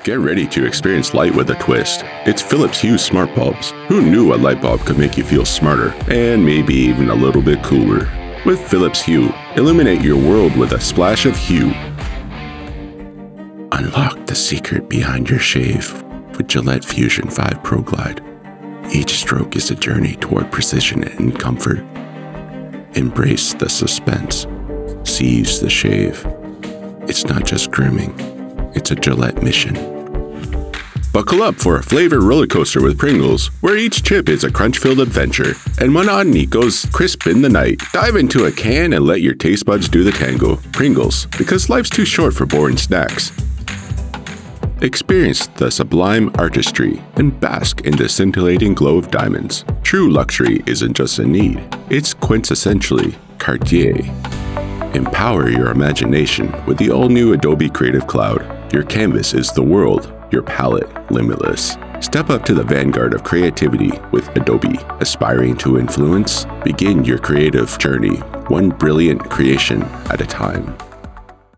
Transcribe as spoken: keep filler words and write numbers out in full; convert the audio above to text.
Get ready to experience light with a twist. It's Philips Hue Smart Bulbs. Who knew a light bulb could make you feel smarter and maybe even a little bit cooler? With Philips Hue, illuminate your world with a splash of hue. Unlock the secret behind your shave with Gillette Fusion five Pro Glide. Each stroke is a journey toward precision and comfort. Embrace the suspense. Seize the shave. It's not just grooming, it's a Gillette mission. Buckle up for a flavor roller coaster with Pringles, where each chip is a crunch-filled adventure, and monotony goes crisp in the night. Dive into a can and let your taste buds do the tango. Pringles, because life's too short for boring snacks. Experience the sublime artistry and bask in the scintillating glow of diamonds. True luxury isn't just a need, it's quintessentially Cartier. Empower your imagination with the all-new Adobe Creative Cloud. Your canvas is the world, your palette limitless. Step up to the vanguard of creativity with Adobe. Aspiring to influence? Begin your creative journey, one brilliant creation at a time.